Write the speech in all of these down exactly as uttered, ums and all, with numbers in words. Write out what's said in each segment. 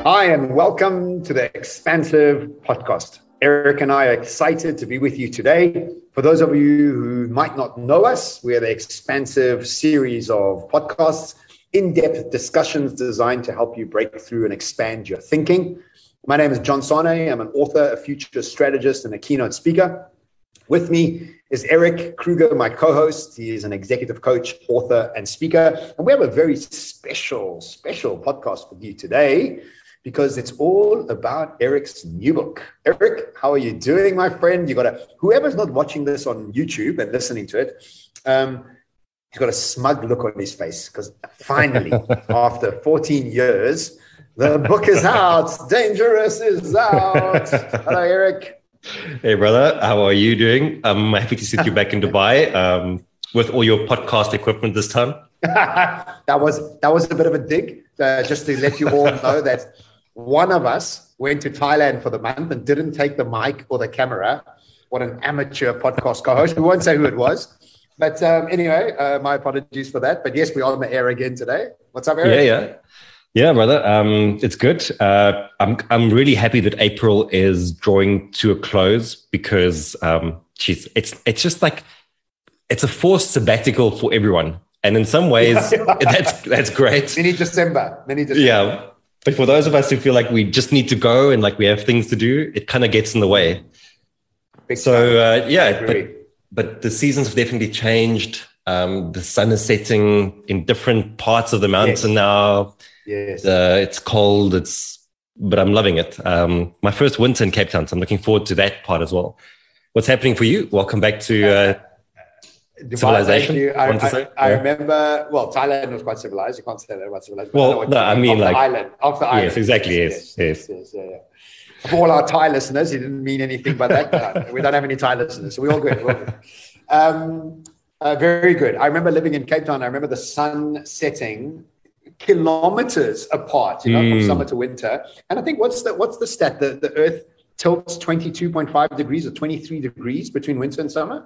Hi, and welcome to the Expansive Podcast. Eric and I are excited to be with you today. For those of you who might not know us, we're the Expansive series of podcasts, in-depth discussions designed to help you break through and expand your thinking. My name is John Sane. I'm an author, a future strategist, and a keynote speaker. With me is Eric Kruger, my co-host. He is an executive coach, author, and speaker. And we have a very special, special podcast for you today because it's all about Eric's new book. Eric, how are you doing, my friend? You got a, whoever's not watching this on YouTube and listening to it, um, he's got a smug look on his face because finally, after fourteen years, the book is out. Dangerous is out. Hello, Eric. Hey, brother. How are you doing? I'm happy to see you back in Dubai um, with all your podcast equipment this time. that was that was a bit of a dig, uh, just to let you all know that one of us went to Thailand for the month and didn't take the mic or the camera. What an amateur podcast co-host. We won't say who it was. But um, anyway, uh, my apologies for that. But yes, we're on the air again today. What's up, Eric? Yeah, yeah. Yeah, brother. Um, it's good. Uh, I'm I'm really happy that April is drawing to a close because um, geez, it's it's just like it's a forced sabbatical for everyone, and in some ways that's that's great. Mini December, mini December. Yeah, but for those of us who feel like we just need to go and like we have things to do, it kind of gets in the way. Big so uh, yeah, but but the seasons have definitely changed. Um, the sun is setting in different parts of the mountain yes. now. Yes, uh, it's cold. It's, but I'm loving it. Um, my first winter in Cape Town, so I'm looking forward to that part as well. What's happening for you? Welcome back to uh, Dubai, civilization. Thank you. I, I, I yeah. remember. Well, Thailand was quite civilized. You can't say that about civilized. Well, I no, I mean off like the island, off the island. Yes, exactly. Yes, yes. yes. yes, yes yeah, yeah. For all our Thai listeners, he didn't mean anything by that. We don't have any Thai listeners, so we're all good. We're all good. Um, uh, very good. I remember living in Cape Town. I remember the sun setting kilometers apart, you know, mm. from summer to winter. And I think what's the what's the stat? The the Earth tilts twenty-two point five degrees or twenty-three degrees between winter and summer.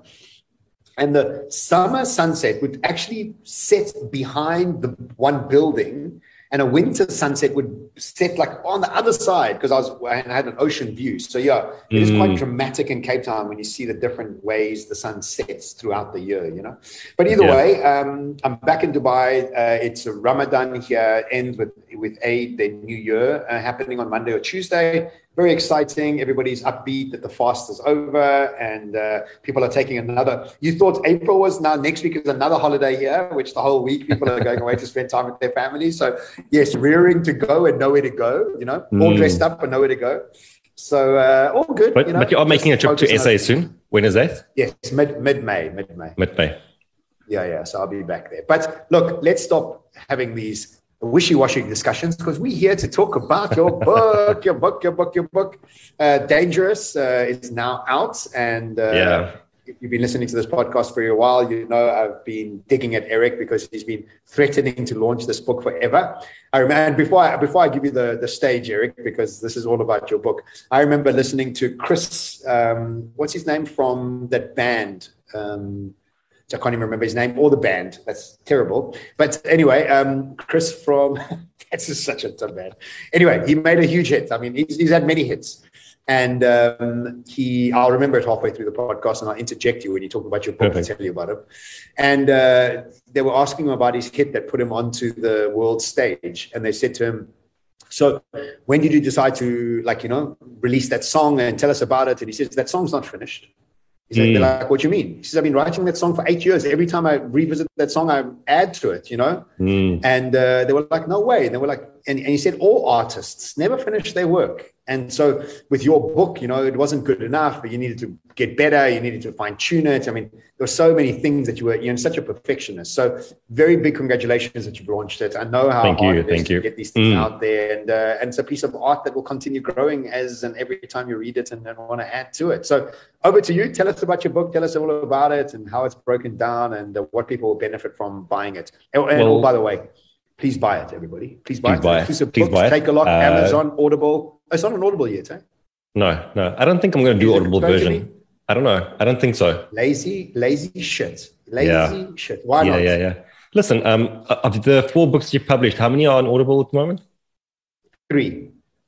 And the summer sunset would actually set behind the one building, and a winter sunset would set like on the other side because I was I had an ocean view. So yeah, it mm. is quite dramatic in Cape Town when you see the different ways the sun sets throughout the year, you know. But either yeah. way, um, I'm back in Dubai. Uh, it's Ramadan here, ends with with Eid, the New Year, uh, happening on Monday or Tuesday. Very exciting. Everybody's upbeat that the fast is over and uh, people are taking another. You thought April was now next week is another holiday here, which the whole week people are going away to spend time with their families. So yes, rearing to go and nowhere to go, you know, mm. all dressed up and nowhere to go. So uh, all good. But, you know, but you are making a trip to S A soon. When is that? Yes, mid, mid-May, mid-May. Mid-May. Yeah, yeah. So I'll be back there. But look, let's stop having these wishy-washy discussions because we're here to talk about your book, your book, your book, your book. Uh, Dangerous uh, is now out, and uh, yeah. if you've been listening to this podcast for a while, you know I've been digging at Eric because he's been threatening to launch this book forever. I remember, and before I, before I give you the, the stage, Eric, because this is all about your book, I remember listening to Chris, um, what's his name from that band? Um, I can't even remember his name or the band. That's terrible. But anyway, um, Chris from, that's just such a tough band. Anyway, he made a huge hit. I mean, he's, he's had many hits. And um, he, I'll remember it halfway through the podcast and I'll interject you when you talk about your book and tell you about it. And uh, they were asking him about his hit that put him onto the world stage. And they said to him, so when did you decide to, like, you know, release that song and tell us about it? And he says, that song's not finished. He's like, mm. They're like, what do you mean? He says, I've been writing that song for eight years. Every time I revisit that song, I add to it, you know? Mm. And uh, they were like, no way. And they were like, and, and he said, all artists never finish their work. And so with your book, you know, it wasn't good enough, but you needed to get better. You needed to fine tune it. I mean, there were so many things that you were, you're such a perfectionist. So very big congratulations that you've launched it. I know how Thank hard you. it is Thank to you. get these things mm. out there. And, uh, and it's a piece of art that will continue growing as and every time you read it and, and want to add to it. So over to you. Tell us about your book. Tell us all about it and how it's broken down and uh, what people will benefit from buying it. And, and well, oh, by the way, please buy it, everybody. Please buy please it. Buy it. Please, please buy it. Take a look. Uh, Amazon, Audible. Oh, it's not an Audible yet, eh? No, no. I don't think I'm going to do Audible version. I don't know. I don't think so. Lazy, lazy shit. Lazy yeah. shit. Why yeah, not? Yeah, yeah, yeah. Listen, um, of the four books you've published, how many are on Audible at the moment? Three.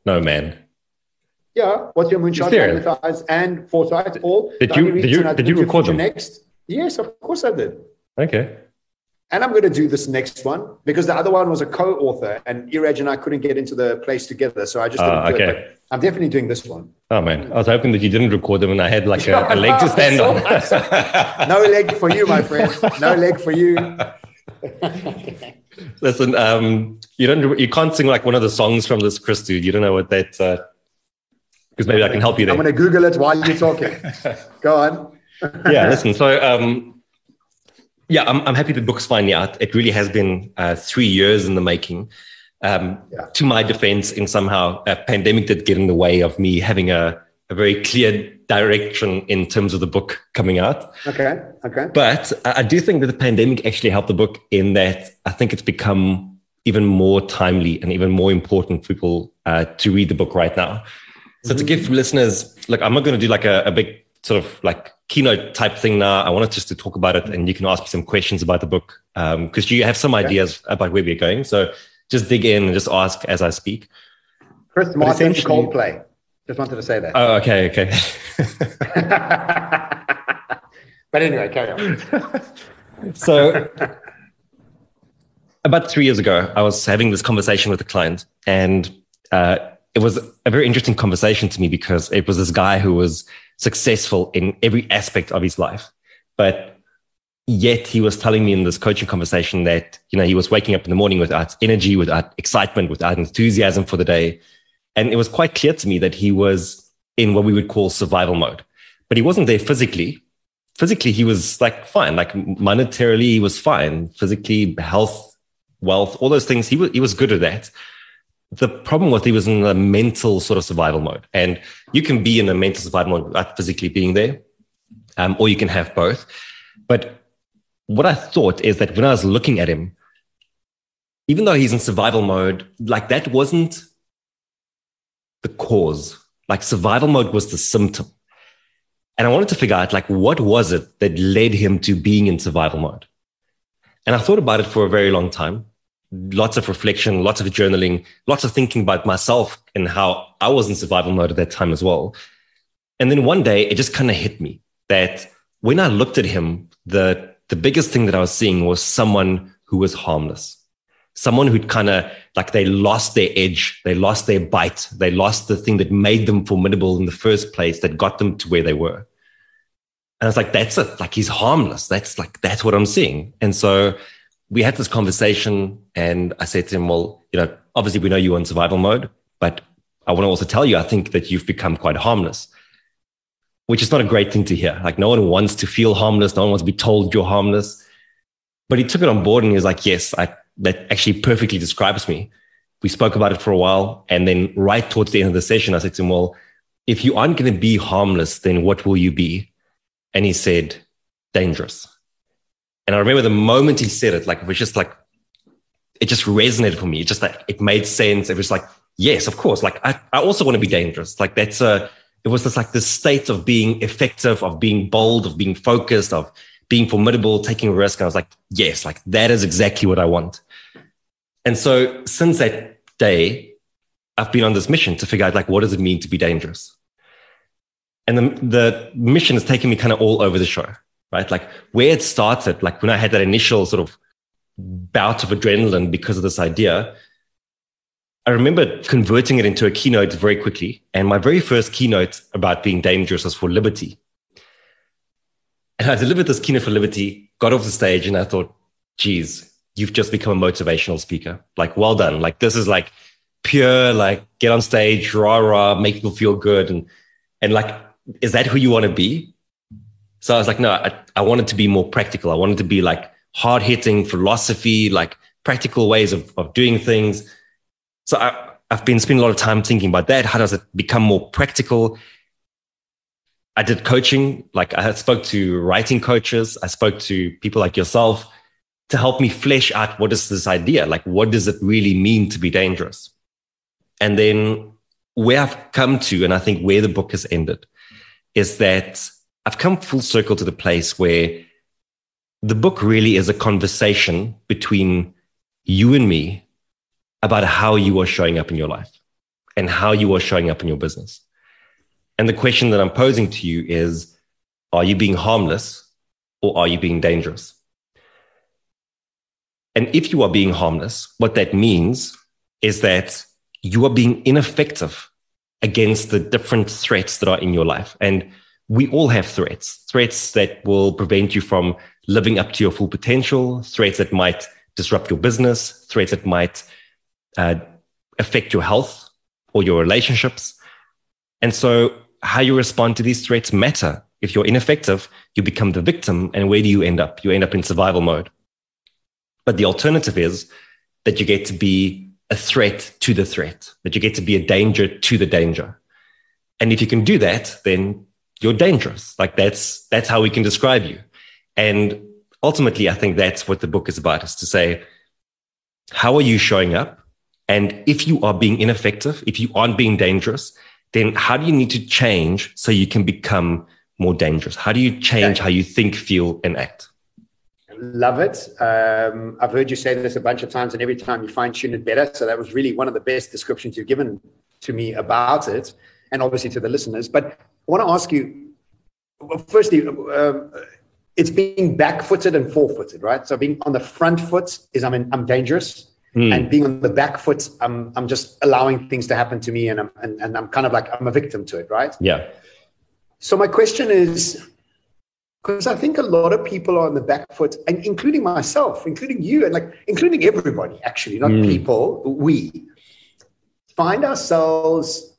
No, man. Yeah. What's your moonshot, magnetize, and foresight? All. Did you did you did you record them next? Yes, of course I did. Okay. And I'm going to do this next one because the other one was a co-author, and Iraj and I couldn't get into the place together, so I just didn't uh, okay. do it. But I'm definitely doing this one. Oh man, I was hoping that you didn't record them, and I had like a, a leg to stand on. No leg for you, my friend. No leg for you. Listen, um, you don't, you can't sing like one of the songs from this, Chris, dude. You don't know what that. Because uh, maybe I can help you there. I'm going to Google it while you're talking. Go on. Yeah, listen. So, um, yeah, I'm I'm happy the book's finally out. It really has been uh, three years in the making. Um, yeah. To my defense, in somehow a pandemic did get in the way of me having a, a very clear direction in terms of the book coming out. Okay. Okay. But I do think that the pandemic actually helped the book in that I think it's become even more timely and even more important for people uh, to read the book right now. So mm-hmm. to give listeners, look, I'm not going to do like a, a big sort of like keynote type thing now. I wanted just to talk about it, and you can ask me some questions about the book because um, you have some okay. ideas about where we're going. So just dig in and just ask as I speak. Chris Martin, Coldplay. Just wanted to say that. Oh, okay, okay. But anyway, carry on. So about three years ago, I was having this conversation with a client, and uh, it was a very interesting conversation to me because it was this guy who was successful in every aspect of his life, but yet he was telling me in this coaching conversation that, you know, he was waking up in the morning without energy, without excitement, without enthusiasm for the day. And it was quite clear to me that he was in what we would call survival mode, but he wasn't there physically. Physically, he was like fine, like monetarily, he was fine. Physically, health, wealth, all those things, he was, he was good at that. The problem was he was in a mental sort of survival mode. And you can be in a mental survival mode without physically being there, um, or you can have both. But what I thought is that when I was looking at him, even though he's in survival mode, like that wasn't the cause. Like survival mode was the symptom. And I wanted to figure out, like, what was it that led him to being in survival mode? And I thought about it for a very long time. Lots of reflection, lots of journaling, lots of thinking about myself and how I was in survival mode at that time as well. And then one day it just kind of hit me that when I looked at him, the, the biggest thing that I was seeing was someone who was harmless. Someone who'd kind of like they lost their edge, they lost their bite, they lost the thing that made them formidable in the first place, that got them to where they were. And I was like, that's it. Like he's harmless. That's like, that's what I'm seeing. And so we had this conversation and I said to him, well, you know, obviously we know you're in survival mode, but I want to also tell you, I think that you've become quite harmless, which is not a great thing to hear. Like no one wants to feel harmless. No one wants to be told you're harmless. But he took it on board and he was like, yes, I, that actually perfectly describes me. We spoke about it for a while. And then right towards the end of the session, I said to him, well, if you aren't going to be harmless, then what will you be? And he said, dangerous. And I remember the moment he said it, like it was just like, it just resonated for me. It just like, it made sense. It was like, yes, of course. Like I, I also want to be dangerous. Like that's a, it was just like this state of being effective, of being bold, of being focused, of being formidable, taking a risk. And I was like, yes, like that is exactly what I want. And so since that day, I've been on this mission to figure out like, what does it mean to be dangerous? And the, the mission has taken me kind of all over the show, right? Like where it started, like when I had that initial sort of bout of adrenaline because of this idea, I remember converting it into a keynote very quickly. And my very first keynote about being dangerous was for Liberty. And I delivered this keynote for Liberty, got off the stage, and I thought, geez, you've just become a motivational speaker. Like, well done. Like, this is like pure, like, get on stage, rah, rah, make people feel good. And, and like, is that who you want to be? So I was like, no, I, I wanted to be more practical. I wanted to be like hard hitting philosophy, like practical ways of, of doing things. So I, I've been spending a lot of time thinking about that. How does it become more practical? I did coaching. Like I spoke to writing coaches. I spoke to people like yourself to help me flesh out what is this idea? Like, what does it really mean to be dangerous? And then where I've come to, and I think where the book has ended, is that I've come full circle to the place where the book really is a conversation between you and me about how you are showing up in your life. and how you are showing up in your business. And the question that I'm posing to you is, are you being harmless or are you being dangerous? And if you are being harmless, what that means is that you are being ineffective against the different threats that are in your life. And we all have threats, threats that will prevent you from living up to your full potential, threats that might disrupt your business, threats that might uh, affect your health or your relationships. And so how you respond to these threats matter. If you're ineffective, you become the victim. And where do you end up? You end up in survival mode. But the alternative is that you get to be a threat to the threat, that you get to be a danger to the danger. And if you can do that, then you're dangerous. Like that's, that's how we can describe you. And ultimately, I think that's what the book is about, is to say, how are you showing up? And if you are being ineffective, if you aren't being dangerous, then how do you need to change so you can become more dangerous? How do you change how you think, feel, and act? Love it. Um, I've heard you say this a bunch of times, and every time you fine tune it better. So that was really one of the best descriptions you've given to me about it, and obviously to the listeners. But I want to ask you, well, firstly, um, it's being back-footed and four-footed, right? So being on the front foot is I'm in, I'm dangerous, mm. and being on the back foot, I'm I'm just allowing things to happen to me, and I'm and, and I'm kind of like I'm a victim to it, right? Yeah. So my question is, because I think a lot of people are on the back foot, and including myself, including you, and like including everybody, actually, not mm. people, we find ourselves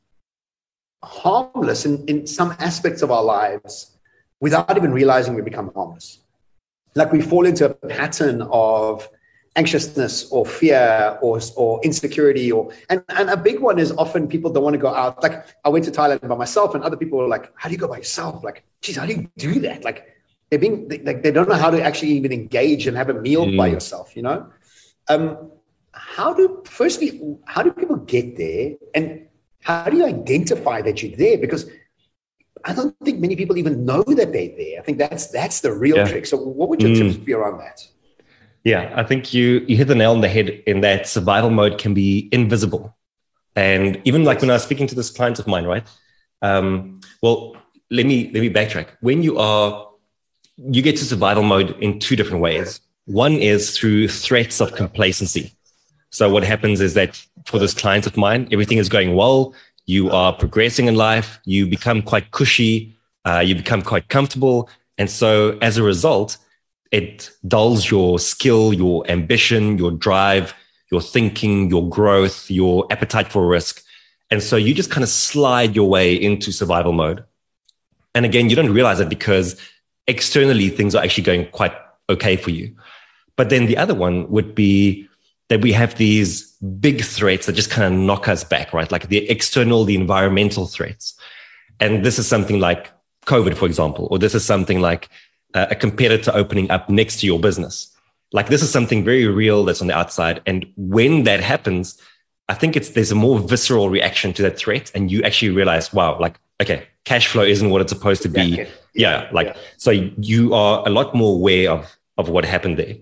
harmless in, in some aspects of our lives without even realizing we become harmless. Like we fall into a pattern of anxiousness or fear or, or insecurity, or and, and a big one is often people don't want to go out. Like I went to Thailand by myself, and other people were like, how do you go by yourself? Like, geez, how do you do that? Like they're being they, like they don't know how to actually even engage and have a meal mm. by yourself, you know? Um, how do firstly, how do people get there? And how do you identify that you're there? Because I don't think many people even know that they're there. I think that's that's the real yeah. trick. So what would your mm. tips be around that? Yeah, I think you you hit the nail on the head in that survival mode can be invisible. And even like when I was speaking to this client of mine, right? Um, well, let me let me backtrack. When you are, you get to survival mode in two different ways. One is through threats of complacency. So what happens is that for this client of mine, everything is going well. You are progressing in life. You become quite cushy. Uh, you become quite comfortable. And so as a result, it dulls your skill, your ambition, your drive, your thinking, your growth, your appetite for risk. And so you just kind of slide your way into survival mode. And again, you don't realize it because externally things are actually going quite okay for you. But then the other one would be that we have these big threats that just kind of knock us back, right? Like the external, the environmental threats. And this is something like COVID, for example, or this is something like a competitor opening up next to your business. Like this is something very real that's on the outside. And when that happens, I think it's there's a more visceral reaction to that threat. And you actually realize, wow, like, okay, cash flow isn't what it's supposed to be. Yeah, yeah like, yeah. So you are a lot more aware of, of what happened there.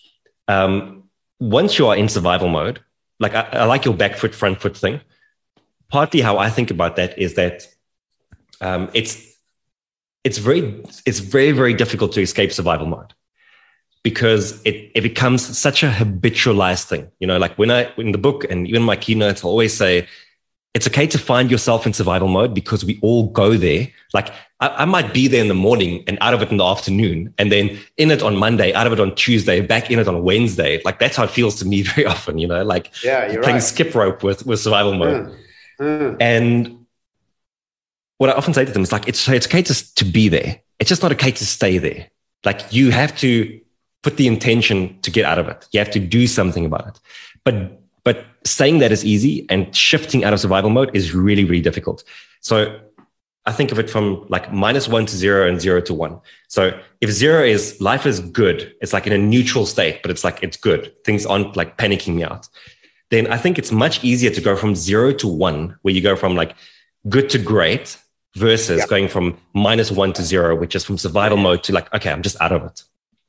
Um, once you are in survival mode, like I, I like your back foot, front foot thing. Partly how I think about that is that um, it's, It's very, it's very, very difficult to escape survival mode because it, it becomes such a habitualized thing. You know, like when I, in the book and even my keynotes, I always say, it's okay to find yourself in survival mode because we all go there. Like I, I might be there in the morning and out of it in the afternoon, and then in it on Monday, out of it on Tuesday, back in it on Wednesday. Like that's how it feels to me very often, you know, like yeah, you're playing right. skip rope with, with survival mode. Mm. Mm. And what I often say to them is like, it's, it's okay to, to be there. It's just not okay to stay there. Like you have to put the intention to get out of it. You have to do something about it. But, but saying that is easy and shifting out of survival mode is really, really difficult. So I think of it from like minus one to zero and zero to one. So if zero is life is good, it's like in a neutral state, but it's like, it's good. Things aren't like panicking me out. Then I think it's much easier to go from zero to one, where you go from like good to great, versus yeah. going from minus one to zero, which is from survival mode to like, okay, I'm just out of it.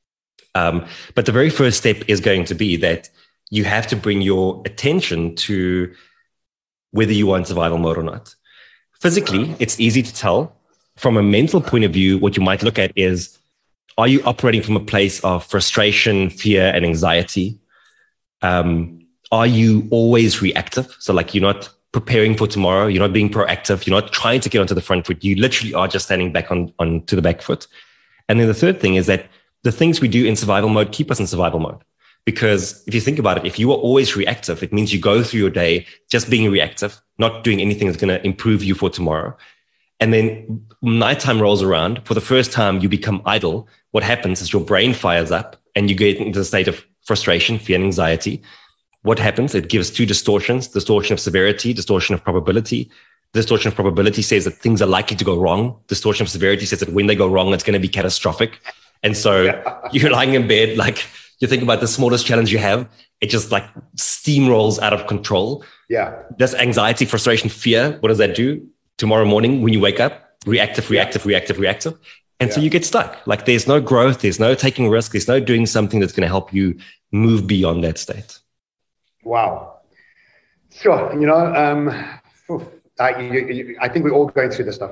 Um, but the very first step is going to be that you have to bring your attention to whether you are in survival mode or not. Physically, it's easy to tell. From a mental point of view, what you might look at is, are you operating from a place of frustration, fear, and anxiety? Um, are you always reactive? So like you're not preparing for tomorrow. You're not being proactive. You're not trying to get onto the front foot. You literally are just standing back on, on to the back foot. And then the third thing is that the things we do in survival mode keep us in survival mode. Because if you think about it, if you are always reactive, it means you go through your day just being reactive, not doing anything that's going to improve you for tomorrow. And then nighttime rolls around. For the first time, you become idle. What happens is your brain fires up and you get into a state of frustration, fear, and anxiety. What happens? It gives two distortions, distortion of severity, distortion of probability. Distortion of probability says that things are likely to go wrong. Distortion of severity says that when they go wrong, it's going to be catastrophic. And so yeah. You're lying in bed, like you think about the smallest challenge you have, it just like steamrolls out of control. Yeah. This anxiety, frustration, fear, what does that do? Tomorrow morning when you wake up, reactive, reactive, yeah. reactive, reactive. And yeah. so you get stuck. Like there's no growth, there's no taking risk, there's no doing something that's going to help you move beyond that state. Wow. Sure. You know, um, I, you, you, I think we're all going through this stuff.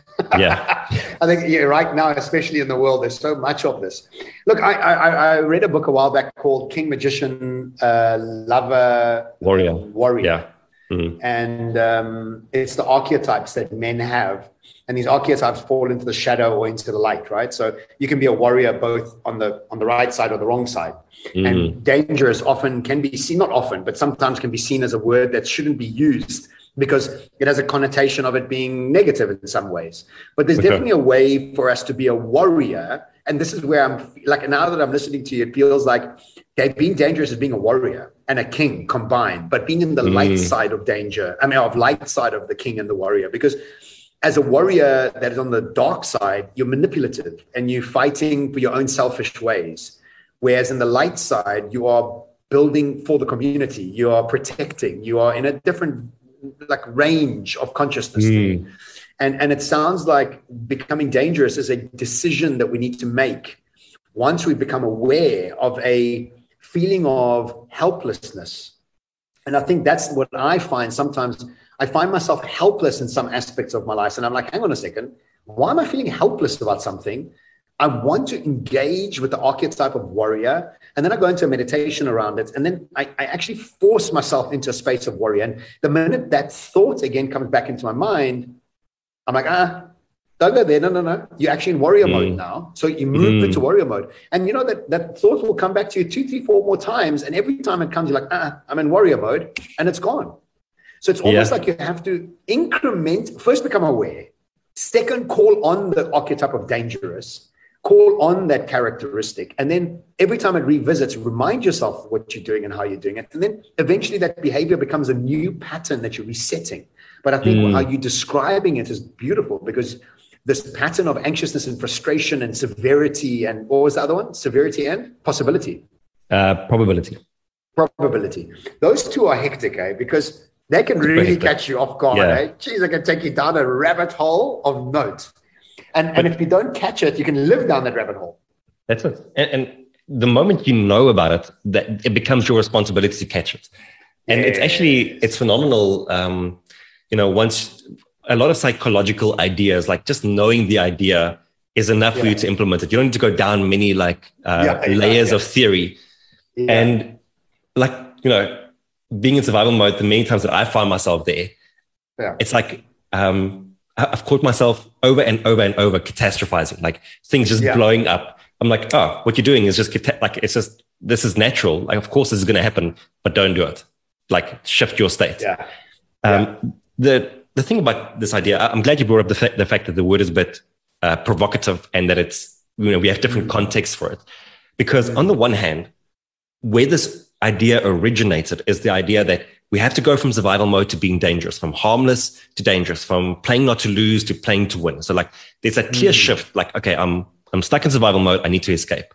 Yeah. I think yeah, right now, especially in the world, there's so much of this. Look, I, I, I read a book a while back called King, Magician, uh, Lover, Warrior. Warrior. Yeah. Mm-hmm. And um, it's the archetypes that men have. And these archetypes fall into the shadow or into the light, right? So you can be a warrior both on the on the right side or the wrong side. Mm-hmm. And dangerous often can be seen, not often, but sometimes can be seen as a word that shouldn't be used because it has a connotation of it being negative in some ways. But there's okay. definitely a way for us to be a warrior. And this is where I'm like, now that I'm listening to you, it feels like okay, being dangerous is being a warrior and a king combined, but being in the mm. light side of danger, I mean, of light side of the king and the warrior, because as a warrior that is on the dark side, you're manipulative and you're fighting for your own selfish ways. Whereas in the light side, you are building for the community, you are protecting, you are in a different like range of consciousness. Mm. And, and it sounds like becoming dangerous is a decision that we need to make once we become aware of a feeling of helplessness. And I think that's what I find sometimes. I find myself helpless in some aspects of my life. And I'm like, hang on a second. Why am I feeling helpless about something? I want to engage with the archetype of warrior. And then I go into a meditation around it. And then I, I actually force myself into a space of warrior. And the minute that thought again comes back into my mind, I'm like, ah, don't go there. No, no, no. You're actually in warrior mm. mode now. So you move mm. into warrior mode. And you know that that thought will come back to you two, three, four more times. And every time it comes, you're like, ah, I'm in warrior mode. And it's gone. So it's almost yeah. like you have to increment, first become aware. Second, call on the archetype of dangerous. Call on that characteristic. And then every time it revisits, remind yourself what you're doing and how you're doing it. And then eventually that behavior becomes a new pattern that you're resetting. But I think mm. how you're describing it is beautiful because this pattern of anxiousness and frustration and severity and what was the other one? Severity and possibility. Uh, probability. Probability. Those two are hectic, eh? Because they can really catch you off guard, yeah. eh? Geez, they can take you down a rabbit hole of note. And, and if you don't catch it, you can live down that rabbit hole. That's it. And, and the moment you know about it, that it becomes your responsibility to catch it. And yes. it's actually, it's phenomenal. Um, you know, once a lot of psychological ideas, like just knowing the idea is enough yeah. for you to implement it. You don't need to go down many like uh, yeah, yeah, layers yeah. of theory. Yeah. And like, you know, being in survival mode, the many times that I find myself there, yeah. it's like, um, I've caught myself over and over and over catastrophizing, like things just yeah. blowing up. I'm like, oh, what you're doing is just like, it's just, this is natural. Like, of course this is going to happen, but don't do it. Like shift your state. Yeah. Um, yeah. The, the thing about this idea, I'm glad you brought up the, fa- the fact that the word is a bit uh, provocative and that it's, you know, we have different mm-hmm. contexts for it. Because mm-hmm. on the one hand, where this idea originated is the idea that we have to go from survival mode to being dangerous, from harmless to dangerous, from playing not to lose to playing to win. So like there's a clear mm. shift, like, okay, I'm, I'm stuck in survival mode. I need to escape.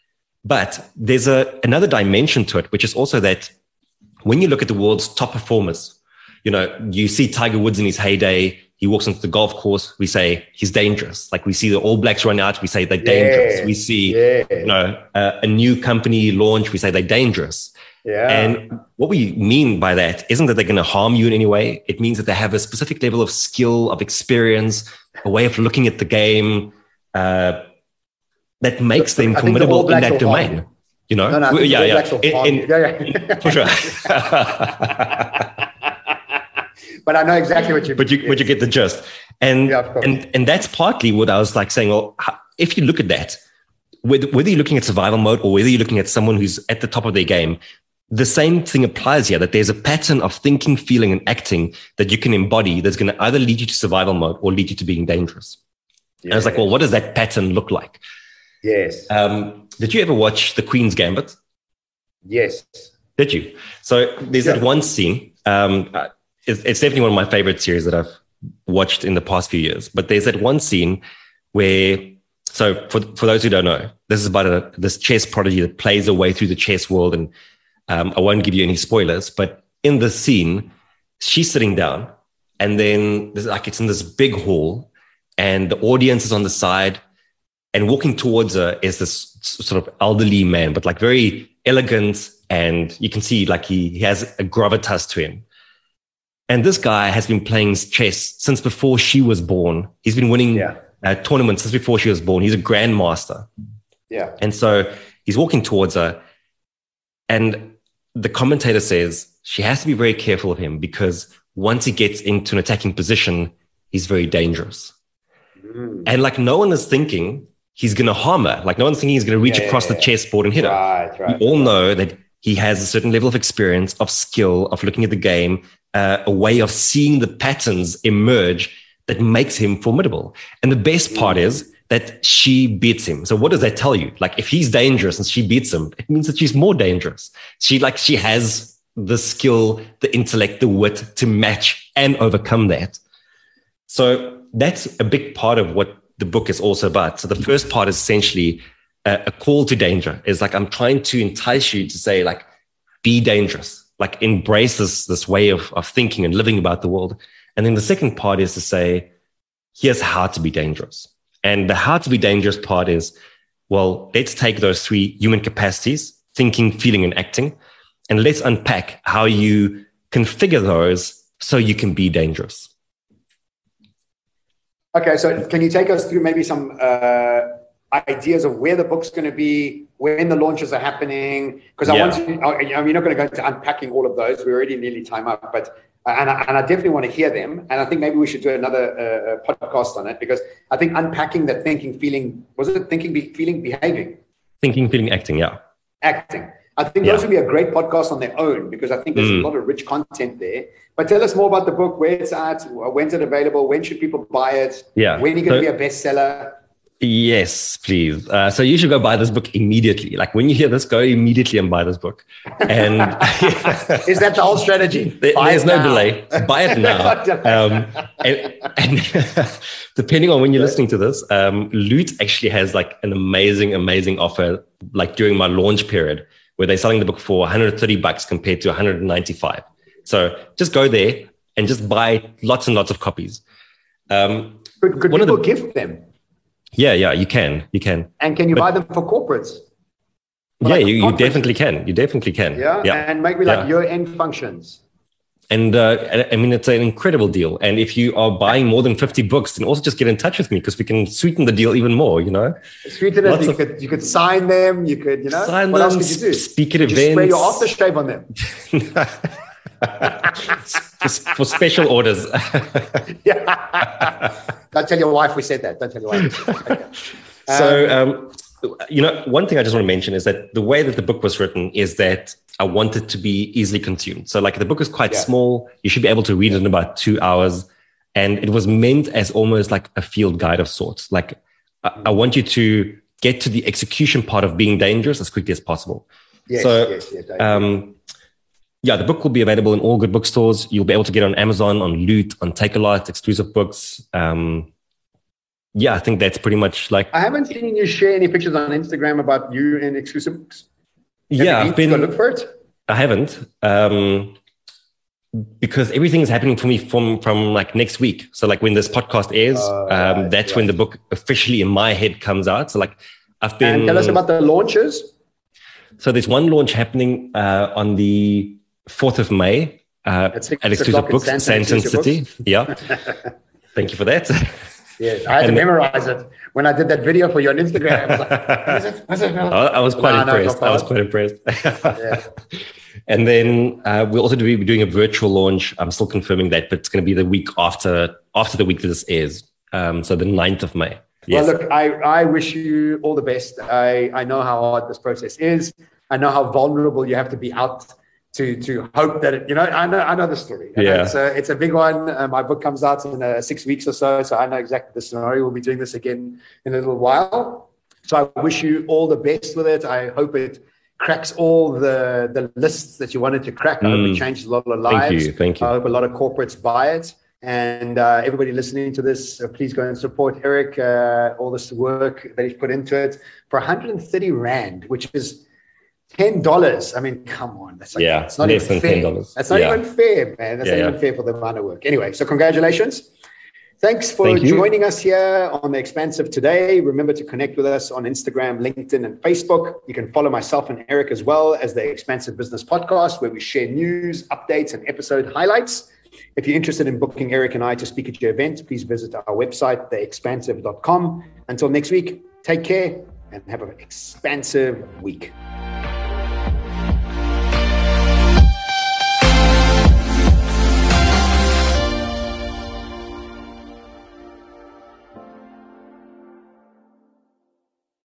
But there's a, another dimension to it, which is also that when you look at the world's top performers, you know, you see Tiger Woods in his heyday, he walks onto the golf course. We say he's dangerous. Like we see the All Blacks run out. We say they're dangerous. Yeah. We see, yeah. you know, uh, a new company launch. We say they're dangerous. Yeah. And what we mean by that isn't that they're going to harm you in any way. It means that they have a specific level of skill, of experience, a way of looking at the game uh, that makes them formidable in that domain. You know? No, no, yeah, yeah. In, in, yeah, yeah. For sure. But I know exactly what you But you, but you get the gist. And, yeah, of course. and, and that's partly what I was like saying, well, if you look at that, whether, whether you're looking at survival mode or whether you're looking at someone who's at the top of their game, the same thing applies here, that there's a pattern of thinking, feeling, and acting that you can embody that's going to either lead you to survival mode or lead you to being dangerous. Yeah. And I was like, well, what does that pattern look like? Yes. Um, did you ever watch The Queen's Gambit? Yes. Did you? So there's yeah. that one scene. Um, it's, it's definitely one of my favorite series that I've watched in the past few years. But there's that one scene where, so for, for those who don't know, this is about a, this chess prodigy that plays her way through the chess world, and Um, I won't give you any spoilers, but in the scene, she's sitting down, and then there's like it's in this big hall, and the audience is on the side, and walking towards her is this sort of elderly man, but like very elegant, and you can see like he, he has a gravitas to him. And this guy has been playing chess since before she was born. He's been winning yeah. uh, tournaments since before she was born. He's a grandmaster. Yeah. And so he's walking towards her, and the commentator says she has to be very careful of him because once he gets into an attacking position, he's very dangerous. Mm. And like no one is thinking he's going to harm her. Like no one's thinking he's going to reach yeah, across yeah, the yeah. chessboard and hit right, her. Right, we all right. know that he has a certain level of experience, of skill, of looking at the game, uh, a way of seeing the patterns emerge that makes him formidable. And the best mm. part is that she beats him. So what does that tell you? Like if he's dangerous and she beats him, it means that she's more dangerous. She like she has the skill, the intellect, the wit to match and overcome that. So that's a big part of what the book is also about. So the first part is essentially a, a call to danger. It's like I'm trying to entice you to say like, be dangerous, like embrace this, this way of, of thinking and living about the world. And then the second part is to say, here's how to be dangerous. And the how to be dangerous part is, well, let's take those three human capacities, thinking, feeling, and acting, and let's unpack how you configure those so you can be dangerous. Okay, so can you take us through maybe some uh, ideas of where the book's going to be, when the launches are happening? Because I yeah. want to, I mean, you're not going to go into unpacking all of those. We're already nearly time up, but And I, and I definitely want to hear them. And I think maybe we should do another uh, podcast on it, because I think unpacking that thinking, feeling, was it thinking, be, feeling, behaving? Thinking, feeling, acting, yeah. Acting. I think yeah. those would be a great podcast on their own, because I think there's mm. a lot of rich content there. But tell us more about the book, where it's at, when's it available, when should people buy it? Yeah. When are you going to so, be a bestseller? Yes, please. Uh, so you should go buy this book immediately. Like when you hear this, go immediately and buy this book. And is that the whole strategy? There, there's no now. delay. Buy it now. um, and, and depending on when you're listening to this, um, Loot actually has like an amazing, amazing offer, like during my launch period, where they're selling the book for one hundred thirty bucks compared to one hundred ninety-five. So just go there and just buy lots and lots of copies. Um, could could people the, gift them? Yeah, yeah, you can, you can. And can you but, buy them for corporates? For yeah, like you, you definitely can. You definitely can. Yeah, yeah. And maybe like yeah. year-end functions. And uh, I mean, it's an incredible deal. And if you are buying more than fifty books, then also just get in touch with me, because we can sweeten the deal even more, you know? Sweeten it. You, of, could, you could sign them. You could, you know? Sign what them, else could you do? Speak at could events. You spray your aftershave on them. for, for special orders. Yeah. Don't tell your wife we said that. Don't tell your wife. Okay. Um, so, um, you know, one thing I just want to mention is that the way that the book was written is that I want it to be easily consumed. So like the book is quite yeah. small. You should be able to read it in about two hours. And it was meant as almost like a field guide of sorts. Like I, I want you to get to the execution part of being dangerous as quickly as possible. Yes, so, yes, yes, um, yeah, the book will be available in all good bookstores. You'll be able to get it on Amazon, on Loot, on Takealot, exclusive books. Um, yeah, I think that's pretty much like... I haven't seen you share any pictures on Instagram about you in exclusive books. Have yeah, you I've been... Go look for it? I haven't. Um, because everything is happening for me from, from like next week. So like when this podcast airs, uh, um, right, that's right. when the book officially in my head comes out. So like I've been... And tell us about the launches. So there's one launch happening uh, on the fourth of May uh, at Exclusive Books, Sandton City. Books. Yeah. Thank you for that. Yeah, I had and to memorize it when I did that video for you on Instagram. I was like, what is it? What is it? I was quite no, impressed. No, I was quite impressed. Yeah. And then uh, we'll also be doing a virtual launch. I'm still confirming that, but it's going to be the week after after the week that this airs. Um, so the ninth of May. Yes. Well, look, I, I wish you all the best. I, I know how hard this process is. I know how vulnerable you have to be out to to hope that it, you know, I know I know the story. I yeah. It's a, it's a big one. Uh, my book comes out in uh, six weeks or so, so I know exactly the scenario. We'll be doing this again in a little while. So I wish you all the best with it. I hope it cracks all the, the lists that you wanted to crack. I mm. hope it changes a lot of lives. Thank you. Thank you. I hope a lot of corporates buy it. And uh, everybody listening to this, uh, please go and support Eric, uh, all this work that he's put into it for one hundred thirty Rand, which is ten dollars. I mean, come on. That's like, yeah, it's not less even than fair. ten dollars. That's not yeah. even fair, man. That's yeah, not yeah. even fair for the amount of work. Anyway, so congratulations. Thanks for Thank joining us here on The Expansive today. Remember to connect with us on Instagram, LinkedIn, and Facebook. You can follow myself and Eric as well as The Expansive Business Podcast, where we share news, updates, and episode highlights. If you're interested in booking Eric and I to speak at your event, please visit our website, the expansive dot com. Until next week, take care and have an expansive week.